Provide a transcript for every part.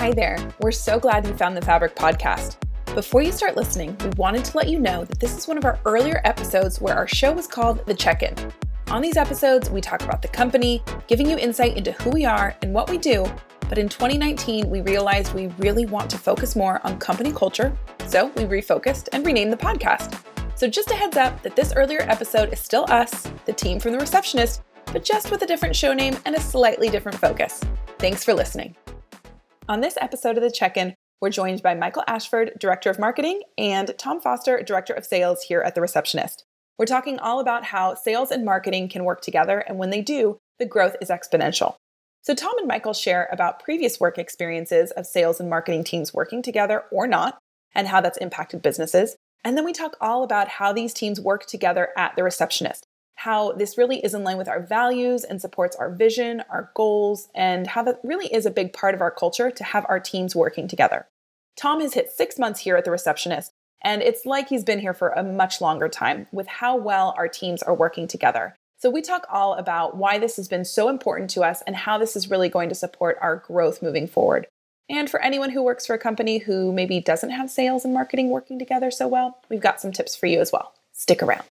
Hi there. We're so glad you found the Fabric podcast. Before you start listening, we wanted to let you know that this is one of our earlier episodes where our show was called The Check-In. On these episodes, we talk about the company, giving you insight into who we are and what we do. But in 2019, we realized we really want to focus more on company culture, so we refocused and renamed the podcast. So just a heads up that this earlier episode is still us, the team from The Receptionist, but just with a different show name and a slightly different focus. Thanks for listening. On this episode of The Check-In, we're joined by Michael Ashford, Director of Marketing, and Tom Foster, Director of Sales here at The Receptionist. We're talking all about how sales and marketing can work together, and when they do, the growth is exponential. So Tom and Michael share about previous work experiences of sales and marketing teams working together or not, and how that's impacted businesses. And then we talk all about how these teams work together at The Receptionist, how this really is in line with our values and supports our vision, our goals, and how that really is a big part of our culture to have our teams working together. Tom has hit 6 months here at The Receptionist, and it's like he's been here for a much longer time with how well our teams are working together. So we talk all about why this has been so important to us and how this is really going to support our growth moving forward. And for anyone who works for a company who maybe doesn't have sales and marketing working together so well, we've got some tips for you as well. Stick around.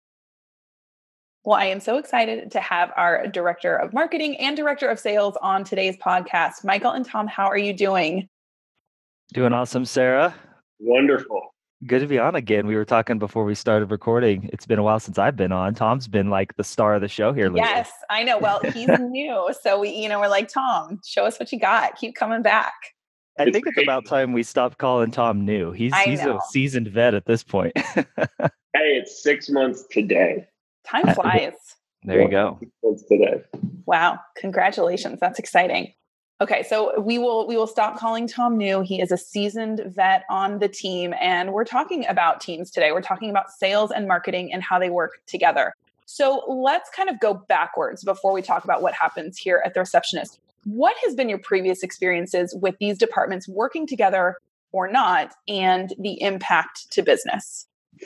Well, I am so excited to have our Director of Marketing and Director of Sales on today's podcast. Michael and Tom, how are you doing? Doing awesome, Sarah. Wonderful. Good to be on again. We were talking before we started recording. It's been a while since I've been on. Tom's been like the star of the show here lately. Yes, I know. Well, he's new. So we're like, Tom, show us what you got. Keep coming back. I think it's about time we stopped calling Tom new. He's a seasoned vet at this point. Hey, it's 6 months today. Time flies. There you go. 6 months today. Wow. Congratulations. That's exciting. Okay. So we will stop calling Tom new. He is a seasoned vet on the team, and we're talking about teams today. We're talking about sales and marketing and how they work together. So let's kind of go backwards before we talk about what happens here at The Receptionist. What has been your previous experiences with these departments working together or not, and the impact to business?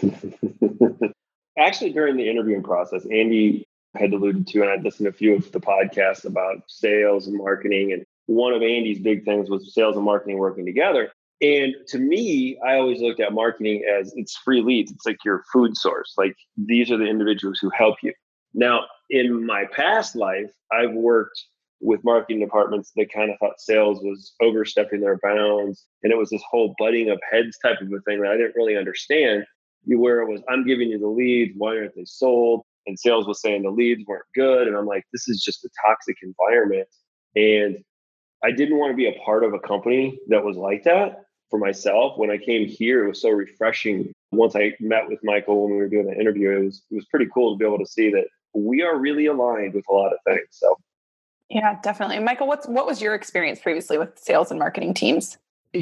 Actually, during the interviewing process, Andy had alluded to, and I'd listened to a few of the podcasts about sales and marketing. And one of Andy's big things was sales and marketing working together. And to me, I always looked at marketing as it's free leads. It's like your food source. Like these are the individuals who help you. Now, in my past life, I've worked with marketing departments that kind of thought sales was overstepping their bounds. And it was this whole butting of heads type of a thing that I didn't really understand. Where it was, I'm giving you the leads, why aren't they sold? And sales was saying the leads weren't good. And I'm like, this is just a toxic environment. And I didn't want to be a part of a company that was like that for myself. When I came here, it was so refreshing. Once I met with Michael when we were doing the interview, it was pretty cool to be able to see that we are really aligned with a lot of things. So, yeah, definitely. Michael, what was your experience previously with sales and marketing teams?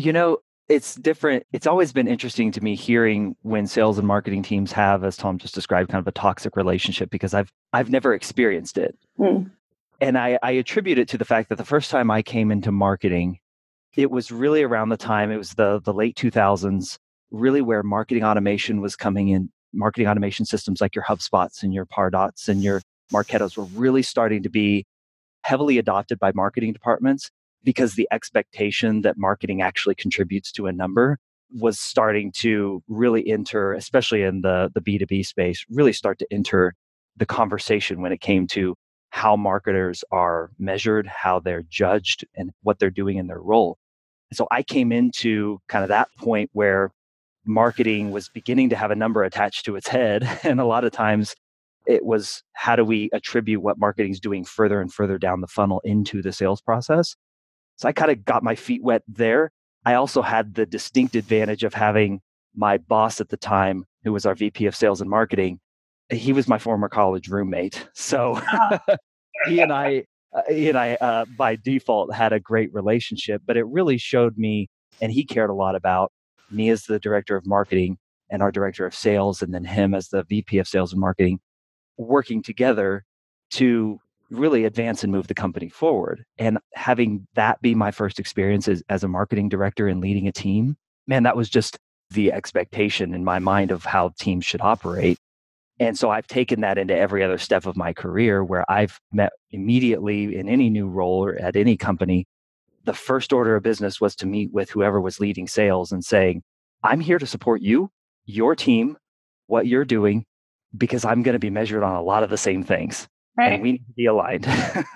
It's different. It's always been interesting to me hearing when sales and marketing teams have, as Tom just described, kind of a toxic relationship, because I've never experienced it. And I attribute it to the fact that the first time I came into marketing, it was really around the time, it was the late 2000s, really where marketing automation was coming in. Marketing automation systems like your HubSpots and your Pardots and your Marketos were really starting to be heavily adopted by marketing departments, because the expectation that marketing actually contributes to a number was starting to really enter, especially in the B2B space, really start to enter the conversation when it came to how marketers are measured, how they're judged, and what they're doing in their role. And so I came into kind of that point where marketing was beginning to have a number attached to its head. And a lot of times it was, how do we attribute what marketing is doing further and further down the funnel into the sales process? So I kind of got my feet wet there. I also had the distinct advantage of having my boss at the time, who was our VP of sales and marketing. He was my former college roommate. So he and I, by default, had a great relationship, but it really showed me, and he cared a lot about me as the director of marketing and our director of sales, and then him as the VP of sales and marketing, working together to really advance and move the company forward. And having that be my first experience as a marketing director and leading a team, man, that was just the expectation in my mind of how teams should operate. And so I've taken that into every other step of my career, where I've met immediately in any new role or at any company the first order of business was to meet with whoever was leading sales and saying, I'm here to support you, your team, what you're doing, because I'm going to be measured on a lot of the same things. Right. And we need to be aligned.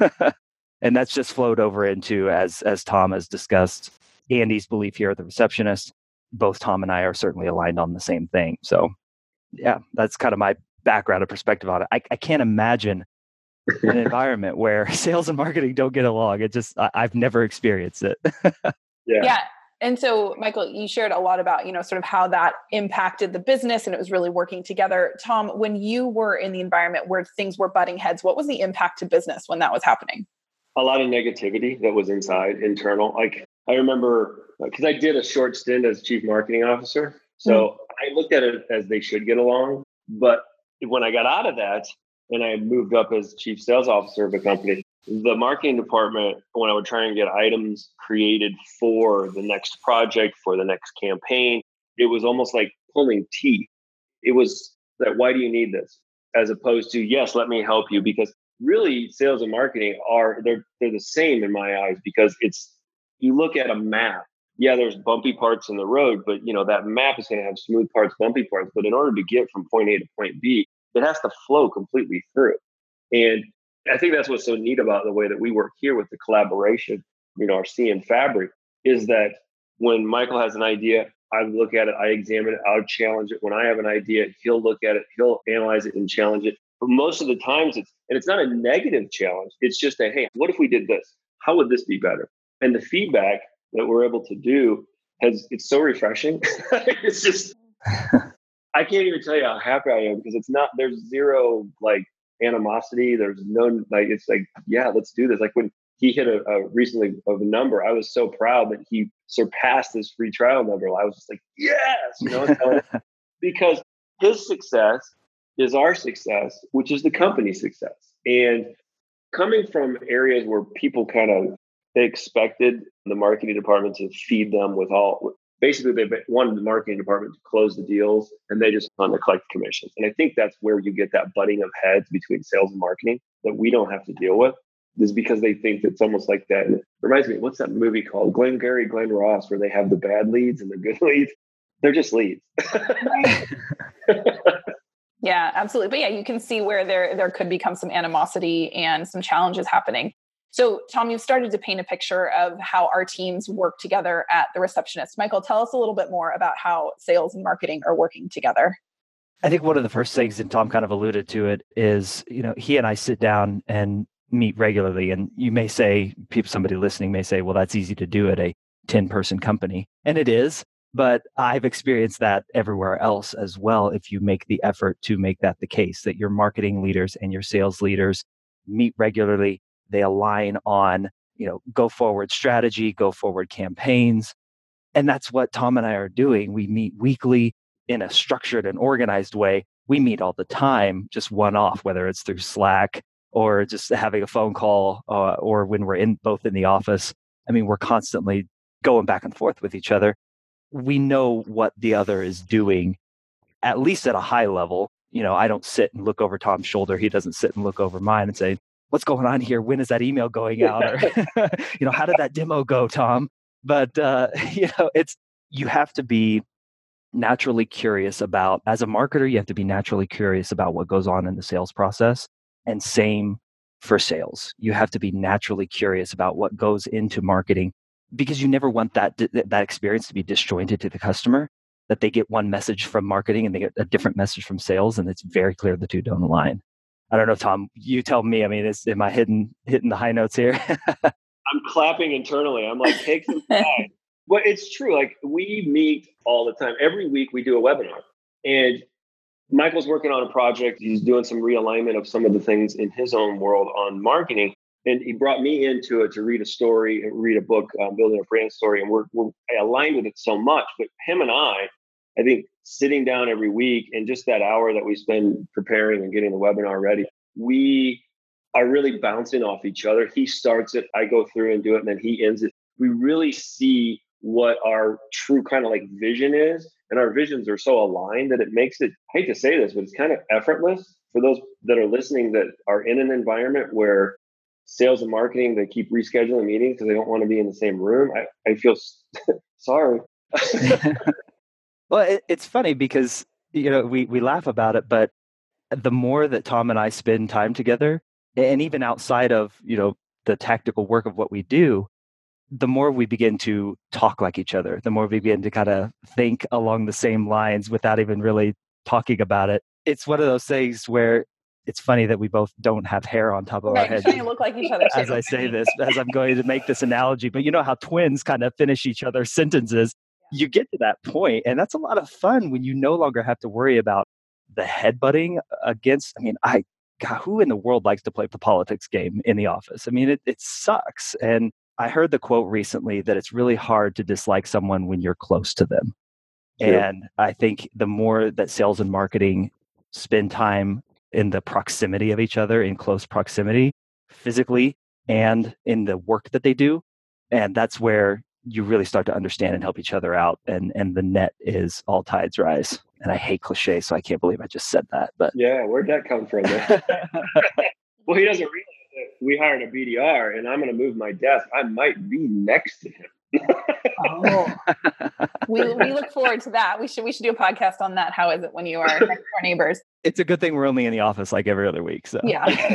And that's just flowed over into, as Tom has discussed, Andy's belief here, the receptionist. Both Tom and I are certainly aligned on the same thing. So yeah, that's kind of my background and perspective on it. I can't imagine an environment where sales and marketing don't get along. I've never experienced it. Yeah. And so, Michael, you shared a lot about, sort of how that impacted the business and it was really working together. Tom, when you were in the environment where things were butting heads, what was the impact to business when that was happening? A lot of negativity that was internal. Like I remember, because I did a short stint as chief marketing officer. So I looked at it as they should get along. But when I got out of that and I moved up as chief sales officer of a company, the marketing department, when I would try and get items created for the next project, for the next campaign, it was almost like pulling teeth. It was that, why do you need this? As opposed to, yes, let me help you. Because really, sales and marketing they're the same in my eyes, because you look at a map. Yeah, there's bumpy parts in the road, but that map is going to have smooth parts, bumpy parts. But in order to get from point A to point B, it has to flow completely through. And I think that's what's so neat about the way that we work here with the collaboration, our CM fabric, is that when Michael has an idea, I look at it, I examine it, I'll challenge it. When I have an idea, he'll look at it, he'll analyze it and challenge it. But most of the times it's not a negative challenge. It's just a, hey, what if we did this? How would this be better? And the feedback that we're able to do it's so refreshing. It's just, I can't even tell you how happy I am, because there's zero like animosity. There's no, like, it's like, yeah, let's do this. Like when he hit a recently of a number, I was so proud that he surpassed his free trial number. I was just like, yes, because his success is our success, which is the company's success. And coming from areas where people they expected the marketing department to feed them with basically they wanted the marketing department to close the deals and they just wanted to collect commissions. And I think that's where you get that butting of heads between sales and marketing that we don't have to deal with, is because they think it's almost like that. And it reminds me, what's that movie called? Glengarry Glen Ross, where they have the bad leads and the good leads. They're just leads. Yeah, absolutely. But yeah, you can see where there could become some animosity and some challenges happening. So, Tom, you've started to paint a picture of how our teams work together at The Receptionist. Michael, tell us a little bit more about how sales and marketing are working together. I think one of the first things, and Tom kind of alluded to it, is, he and I sit down and meet regularly. And you may say, somebody listening may say, well, that's easy to do at a 10-person company. And it is. But I've experienced that everywhere else as well. If you make the effort to make that the case, that your marketing leaders and your sales leaders meet regularly, they align on, go forward strategy, go forward campaigns. And that's what Tom and I are doing. We meet weekly in a structured and organized way. We meet all the time, just one off, whether it's through Slack or just having a phone call or when we're both in the office. I mean, we're constantly going back and forth with each other. We know what the other is doing, at least at a high level. I don't sit and look over Tom's shoulder. He doesn't sit and look over mine and say, what's going on here? When is that email going out? Or, how did that demo go, Tom? But, you have to be naturally curious about, as a marketer, you have to be naturally curious about what goes on in the sales process. And same for sales. You have to be naturally curious about what goes into marketing, because you never want that experience to be disjointed to the customer, that they get one message from marketing and they get a different message from sales. And it's very clear the two don't align. I don't know, Tom, you tell me. I mean, am I hitting the high notes here? I'm clapping internally. I'm like, take some time. But it's true. Like, we meet all the time. Every week we do a webinar. And Michael's working on a project. He's doing some realignment of some of the things in his own world on marketing. And he brought me into it to read a story and read a book, Building a Brand Story. And we're aligned with it so much. But him and I think sitting down every week and just that hour that we spend preparing and getting the webinar ready, we are really bouncing off each other. He starts it, I go through and do it, and then he ends it. We really see what our true kind of like vision is. And our visions are so aligned that it makes it, I hate to say this, but it's kind of effortless for those that are listening that are in an environment where sales and marketing, they keep rescheduling meetings because they don't want to be in the same room. I feel sorry. Well, it's funny because, we laugh about it, but the more that Tom and I spend time together, and even outside of, the tactical work of what we do, the more we begin to talk like each other, the more we begin to kind of think along the same lines without even really talking about it. It's one of those things where it's funny that we both don't have hair on top of our heads. Trying to look like each other too. As I say this, as I'm going to make this analogy, but you know how twins kind of finish each other's sentences. You get to that point, and that's a lot of fun when you no longer have to worry about the headbutting against. God, who in the world likes to play the politics game in the office? I mean, it sucks. And I heard the quote recently that it's really hard to dislike someone when you're close to them. True. And I think the more that sales and marketing spend time in the proximity of each other, in close proximity, physically and in the work that they do, and that's where you really start to understand and help each other out. And the net is all tides rise. And I hate cliche, so I can't believe I just said that. But yeah, where'd that come from? Well, he doesn't realize that we hired a BDR, and I'm going to move my desk. I might be next to him. Oh, we look forward to that. We should do a podcast on that. How is it when you are next door neighbors? It's a good thing we're only in the office like every other week. So yeah.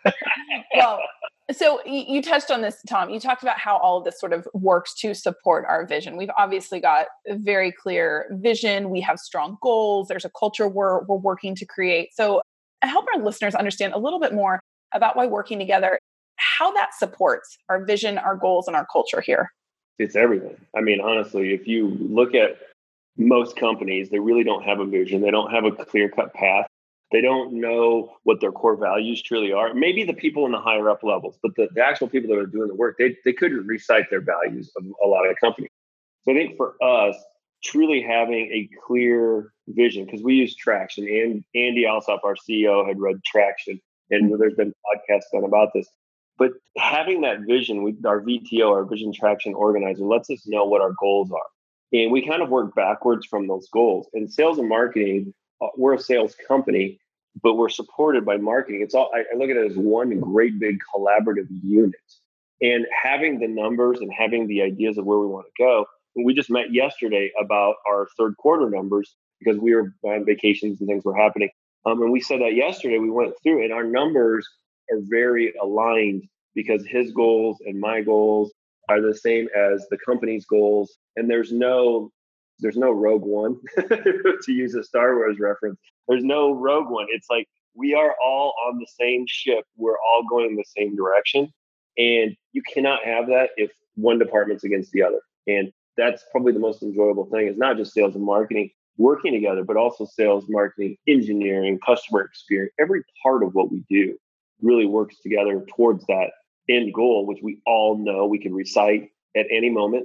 Well, so you touched on this, Tom. You talked about how all of this sort of works to support our vision. We've obviously got a very clear vision. We have strong goals. There's a culture we're working to create. So help our listeners understand a little bit more about why working together, how that supports our vision, our goals, and our culture here. It's everything. I mean, honestly, if you look at most companies, they really don't have a vision. They don't have a clear-cut path. They don't know what their core values truly are. Maybe the people in the higher up levels, but the actual people that are doing the work, they couldn't recite their values of a lot of companies. So I think for us, truly having a clear vision, because we use Traction, and Andy Alsop, our CEO, had read Traction, and there's been podcasts done about this. But having that vision, our VTO, our Vision Traction Organizer, lets us know what our goals are. And we kind of work backwards from those goals. In sales and marketing, we're a sales company, but we're supported by marketing. It's all, I look at it as one great big collaborative unit. And having the numbers and having the ideas of where we want to go. We just met yesterday about our third quarter numbers because we were on vacations and things were happening. And we said that yesterday, we went through and our numbers are very aligned because his goals and my goals are the same as the company's goals. And there's no Rogue One, to use a Star Wars reference. There's no Rogue One. It's like we are all on the same ship. We're all going in the same direction. And you cannot have that if one department's against the other. And that's probably the most enjoyable thing. It's not just sales and marketing working together, but also sales, marketing, engineering, customer experience. Every part of what we do really works together towards that end goal, which we all know we can recite at any moment,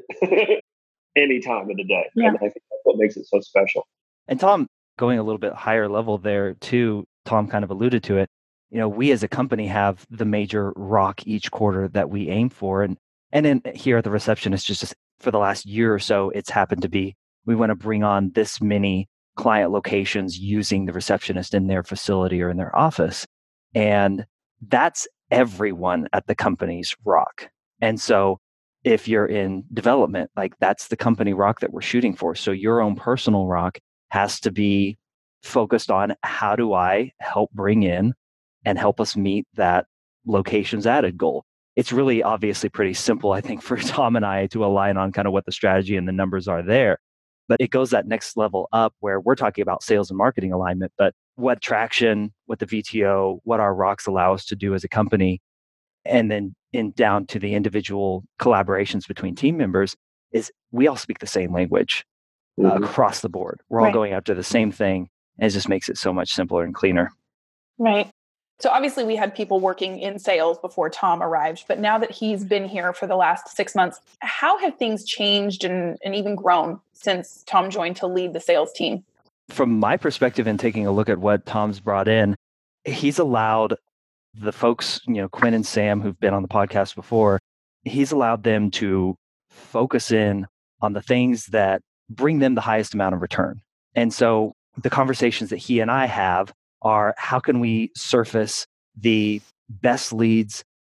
any time of the day. Yeah. And I think that's what makes it so special. And Tom, going a little bit higher level there too, Tom kind of alluded to it. We as a company have the major ROC each quarter that we aim for. And then here at the Receptionist, just for the last year or so, it's happened to be, we want to bring on this many client locations using the Receptionist in their facility or in their office. And that's everyone at the company's ROC. And so if you're in development, like that's the company ROC that we're shooting for. So your own personal ROC has to be focused on how do I help bring in and help us meet that locations added goal. It's really obviously pretty simple, I think, for Tom and I to align on kind of what the strategy and the numbers are there. But it goes that next level up where we're talking about sales and marketing alignment, but what Traction, what the VTO, what our ROCs allow us to do as a company, and then down to the individual collaborations between team members is we all speak the same language across the board. We're all going after the same thing, and it just makes it so much simpler and cleaner. Right. So obviously we had people working in sales before Tom arrived, but now that he's been here for the last 6 months, how have things changed and even grown since Tom joined to lead the sales team? From my perspective and taking a look at what Tom's brought in, he's allowed the folks, Quinn and Sam, who've been on the podcast before, he's allowed them to focus in on the things that bring them the highest amount of return. And so the conversations that he and I have are how can we surface the best leads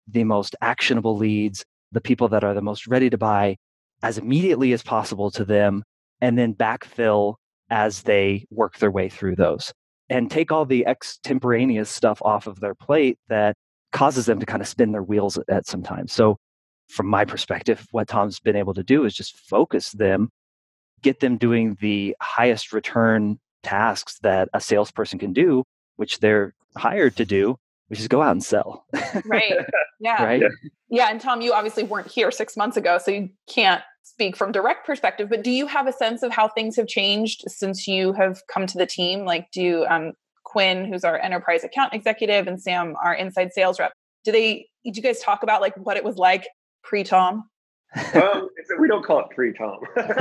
the most actionable leads, the people that are the most ready to buy as immediately as possible to them, and then backfill as they work their way through those and take all the extemporaneous stuff off of their plate that causes them to kind of spin their wheels at some time. So from my perspective, what Tom's been able to do is just focus them, get them doing the highest return tasks that a salesperson can do, which they're hired to do, which is go out and sell. Right. Yeah. Right. Yeah. And Tom, you obviously weren't here 6 months ago, so you can't speak from direct perspective, but do you have a sense of how things have changed since you have come to the team? Like Quinn, who's our enterprise account executive, and Sam, our inside sales rep, did you guys talk about like what it was like pre-Tom? We don't call it pre-Tom.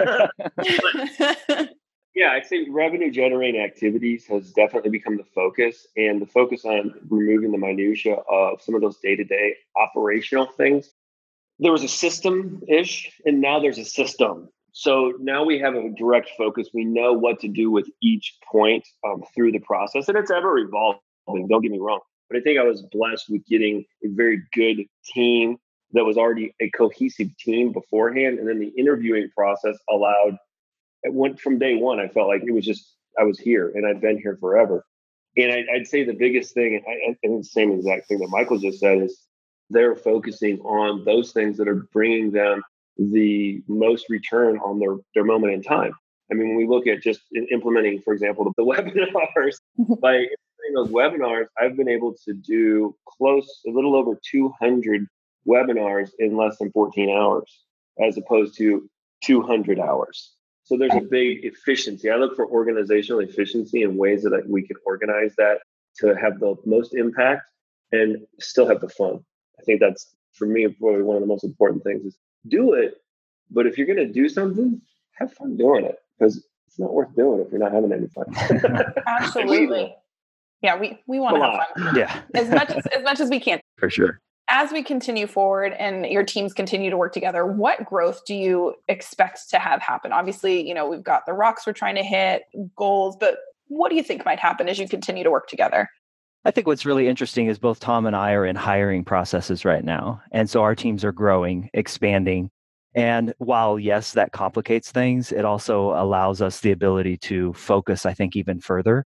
Yeah, I'd say revenue generating activities has definitely become the focus, and the focus on removing the minutia of some of those day-to-day operational things. There was a system-ish, and now there's a system. So now we have a direct focus. We know what to do with each point through the process, and it's ever evolving. Don't get me wrong, but I think I was blessed with getting a very good team that was already a cohesive team beforehand, and then the interviewing process allowed. It went from day one. I felt like it was just I was here, and I've been here forever. And I'd say the biggest thing, and the same exact thing that Michael just said, is they're focusing on those things that are bringing them the most return on their moment in time. I mean, when we look at just implementing, for example, the webinars, by implementing those webinars, I've been able to do a little over 200 webinars in less than 14 hours, as opposed to 200 hours. So there's a big efficiency. I look for organizational efficiency and ways that we can organize that to have the most impact and still have the fun. I think that's, for me, probably one of the most important things is do it. But if you're going to do something, have fun doing it, because it's not worth doing if you're not having any fun. Absolutely. Yeah, we want to have fun. Yeah. as much as we can. For sure. As we continue forward and your teams continue to work together, what growth do you expect to have happen? Obviously, we've got the rocks we're trying to hit, goals, but what do you think might happen as you continue to work together? I think what's really interesting is both Tom and I are in hiring processes right now. And so our teams are growing, expanding. And while, yes, that complicates things, it also allows us the ability to focus, I think, even further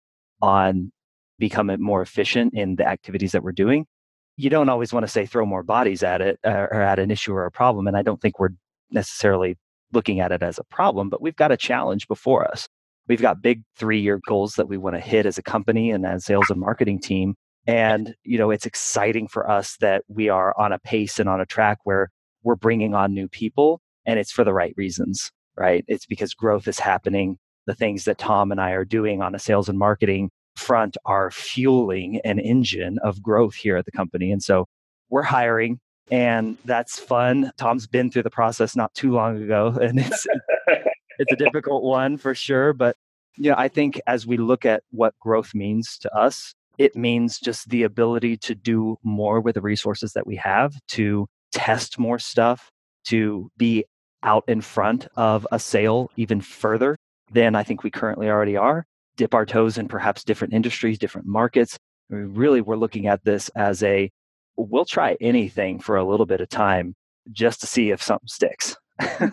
on becoming more efficient in the activities that we're doing. You don't always want to say throw more bodies at it or at an issue or a problem. And I don't think we're necessarily looking at it as a problem, but we've got a challenge before us. We've got big 3-year goals that we want to hit as a company and as sales and marketing team. And, it's exciting for us that we are on a pace and on a track where we're bringing on new people, and it's for the right reasons, right? It's because growth is happening. The things that Tom and I are doing on a sales and marketing front are fueling an engine of growth here at the company. And so we're hiring, and that's fun. Tom's been through the process not too long ago, and it's a difficult one for sure. But I think as we look at what growth means to us, it means just the ability to do more with the resources that we have, to test more stuff, to be out in front of a sale even further than I think we currently already are. Dip our toes in perhaps different industries, different markets. We're looking at this as we'll try anything for a little bit of time just to see if something sticks. That's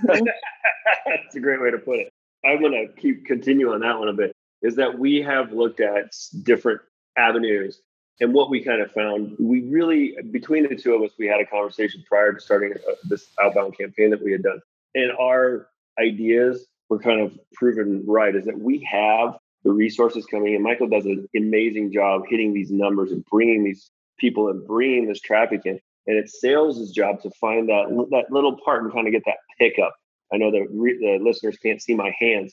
a great way to put it. I'm going to continue on that one a bit, is that we have looked at different avenues, and what we kind of found, we really, between the two of us, we had a conversation prior to starting this outbound campaign that we had done. And our ideas were kind of proven right, is that we have the resources coming in. Michael does an amazing job hitting these numbers and bringing these people and bringing this traffic in. And it's sales' job to find that little part and kind of get that pickup. I know the listeners can't see my hands.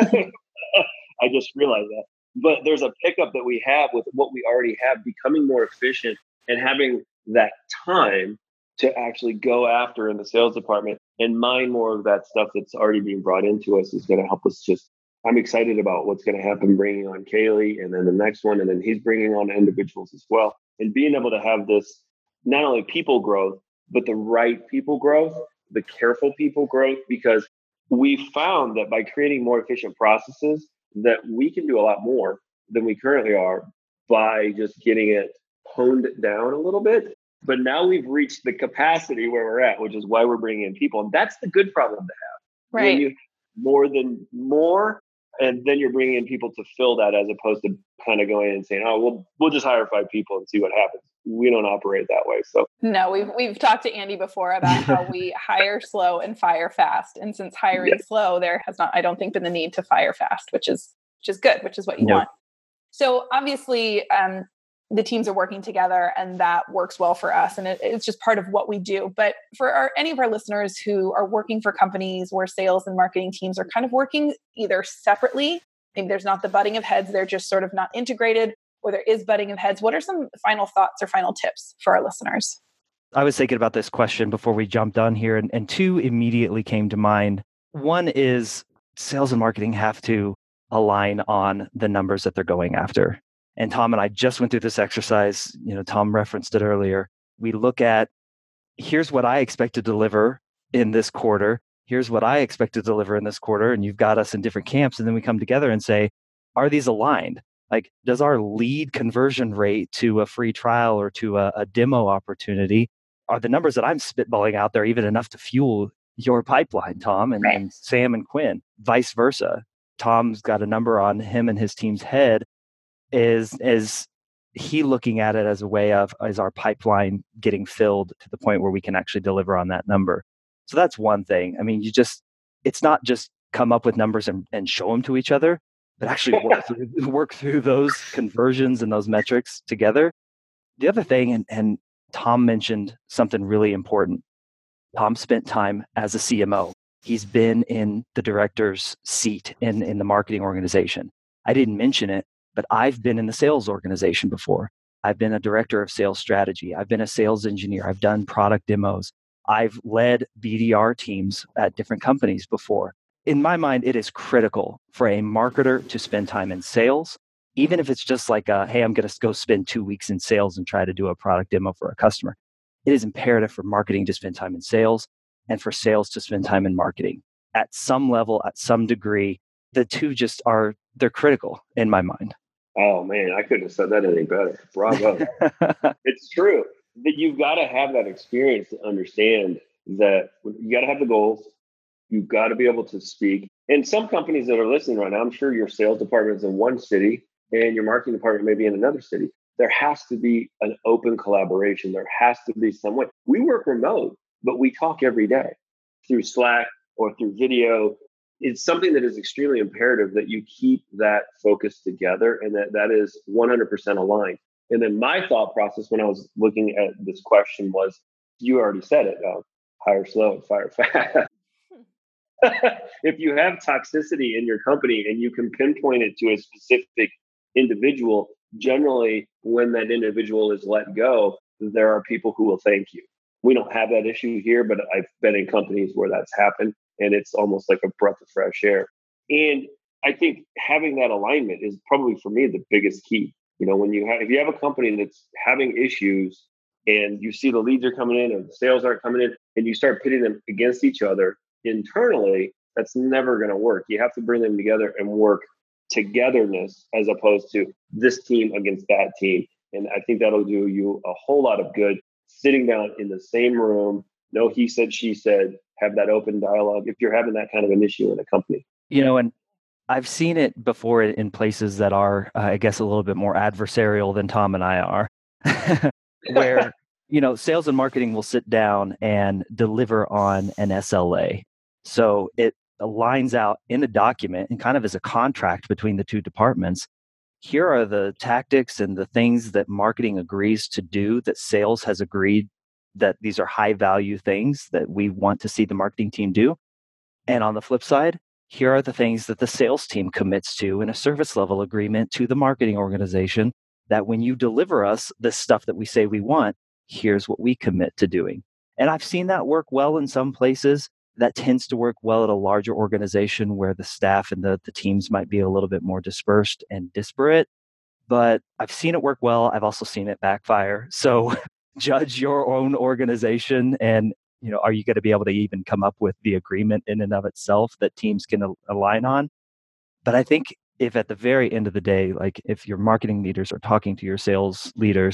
I just realized that. But there's a pickup that we have with what we already have, becoming more efficient and having that time to actually go after in the sales department and mine more of that stuff that's already being brought into us is going to help us I'm excited about what's going to happen bringing on Kaylee and then the next one. And then he's bringing on individuals as well. And being able to have this, not only people growth, but the right people growth, the careful people growth, because we found that by creating more efficient processes that we can do a lot more than we currently are by just getting it honed down a little bit. But now we've reached the capacity where we're at, which is why we're bringing in people. And that's the good problem to have. Right. When you more, and then you're bringing in people to fill that, as opposed to kind of going in and saying, "Oh, we'll just hire 5 people and see what happens." We don't operate that way. So no, we've talked to Andy before about how we hire slow and fire fast, and since hiring slow, there has not, I don't think, been the need to fire fast, which is good, which is what you want. So obviously, the teams are working together, and that works well for us, and it's just part of what we do. But for any of our listeners who are working for companies where sales and marketing teams are kind of working either separately, maybe there's not the butting of heads, they're just sort of not integrated, or there is butting of heads, what are some final thoughts or final tips for our listeners? I was thinking about this question before we jumped on here, and 2 immediately came to mind. One is sales and marketing have to align on the numbers that they're going after. And Tom and I just went through this exercise. Tom referenced it earlier. We look at, here's what I expect to deliver in this quarter. Here's what I expect to deliver in this quarter. And you've got us in different camps. And then we come together and say, are these aligned? Like, does our lead conversion rate to a free trial or to a demo opportunity, are the numbers that I'm spitballing out there even enough to fuel your pipeline, Tom and Sam and Quinn? Vice versa. Tom's got a number on him and his team's head. Is he looking at it as a way of, is our pipeline getting filled to the point where we can actually deliver on that number? So that's one thing. I mean, it's not just come up with numbers and show them to each other, but actually work through those conversions and those metrics together. The other thing, and Tom mentioned something really important. Tom spent time as a CMO. He's been in the director's seat in the marketing organization. I didn't mention it, but I've been in the sales organization before. I've been a director of sales strategy. I've been a sales engineer. I've done product demos. I've led BDR teams at different companies before. In my mind, it is critical for a marketer to spend time in sales, even if it's just like, hey, I'm going to go spend 2 weeks in sales and try to do a product demo for a customer. It is imperative for marketing to spend time in sales and for sales to spend time in marketing. At some level, at some degree, the two they're critical in my mind. Oh man, I couldn't have said that any better. Bravo. It's true that you've got to have that experience to understand that you got to have the goals. You've got to be able to speak. And some companies that are listening right now, I'm sure your sales department is in one city and your marketing department may be in another city. There has to be an open collaboration. There has to be some way. We work remote, but we talk every day through Slack or through video. It's something that is extremely imperative that you keep that focus together and that is 100% aligned. And then my thought process when I was looking at this question was, you already said it, hire slow and fire fast. If you have toxicity in your company and you can pinpoint it to a specific individual, generally when that individual is let go, there are people who will thank you. We don't have that issue here, but I've been in companies where that's happened. And it's almost like a breath of fresh air. And I think having that alignment is probably for me the biggest key. If you have a company that's having issues and you see the leads are coming in and the sales aren't coming in and you start pitting them against each other internally, that's never going to work. You have to bring them together and work togetherness as opposed to this team against that team. And I think that'll do you a whole lot of good, sitting down in the same room. No he said, she said, have that open dialogue if you're having that kind of an issue in a company. And I've seen it before in places that are, I guess, a little bit more adversarial than Tom and I are, where, sales and marketing will sit down and deliver on an SLA. So it aligns out in a document and kind of as a contract between the two departments. Here are the tactics and the things that marketing agrees to do that sales has agreed that these are high value things that we want to see the marketing team do. And on the flip side, here are the things that the sales team commits to in a service level agreement to the marketing organization, that when you deliver us the stuff that we say we want, here's what we commit to doing. And I've seen that work well in some places. That tends to work well at a larger organization where the staff and the teams might be a little bit more dispersed and disparate. But I've seen it work well. I've also seen it backfire. So judge your own organization and, are you going to be able to even come up with the agreement in and of itself that teams can align on? But I think if at the very end of the day, like if your marketing leaders are talking to your sales leaders,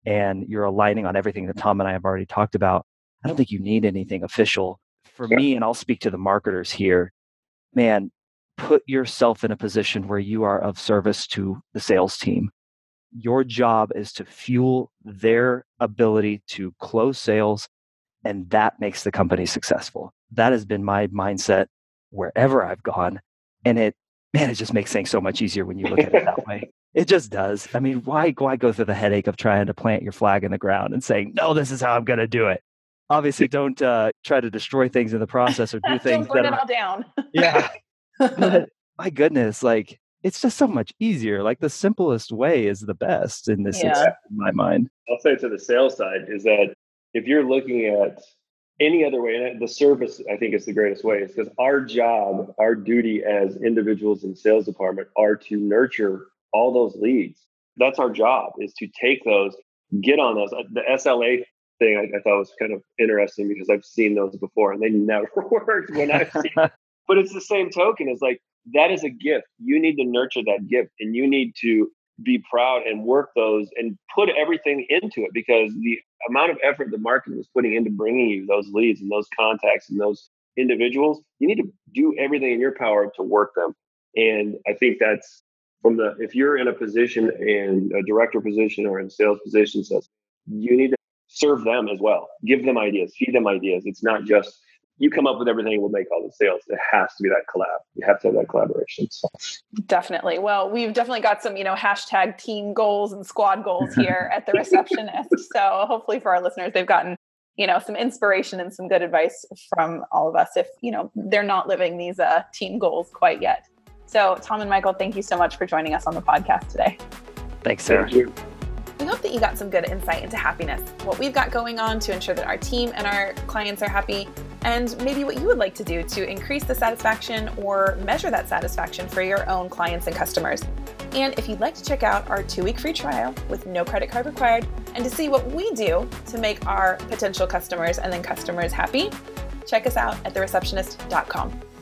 and you're aligning on everything that Tom and I have already talked about, I don't think you need anything official. For me, and I'll speak to the marketers here, man, put yourself in a position where you are of service to the sales team. Your job is to fuel their ability to close sales, and that makes the company successful. That has been my mindset wherever I've gone. And it just makes things so much easier when you look at it that way. It just does. I mean, why go through the headache of trying to plant your flag in the ground and saying, no, this is how I'm going to do it? Obviously, don't try to destroy things in the process or do things don't burn it all down. Yeah. But my goodness, like, it's just so much easier. Like, the simplest way is the best in this instance, in my mind. I'll say to the sales side is that if you're looking at any other way, and the service, I think, is the greatest way, is because our job, our duty as individuals in the sales department are to nurture all those leads. That's our job, is to take those, get on those. The SLA thing I thought was kind of interesting because I've seen those before and they never worked when I've seen it. But it's the same token. It's like, that is a gift. You need to nurture that gift, and you need to be proud and work those and put everything into it, because the amount of effort the marketing is putting into bringing you those leads and those contacts and those individuals, you need to do everything in your power to work them. And I think that's if you're in a position, in a director position or in sales position, says you need to serve them as well. Give them ideas, feed them ideas. It's not just you come up with everything, we'll make all the sales. It has to be that collab. You have to have that collaboration. So. Definitely. Well, we've definitely got some, hashtag team goals and squad goals here at The Receptionist. So hopefully for our listeners, they've gotten, some inspiration and some good advice from all of us if, they're not living these team goals quite yet. So Tom and Michael, thank you so much for joining us on the podcast today. Thanks, Sarah. Thank you. We hope that you got some good insight into happiness, what we've got going on to ensure that our team and our clients are happy, and maybe what you would like to do to increase the satisfaction or measure that satisfaction for your own clients and customers. And if you'd like to check out our 2-week free trial with no credit card required, and to see what we do to make our potential customers and then customers happy, check us out at thereceptionist.com.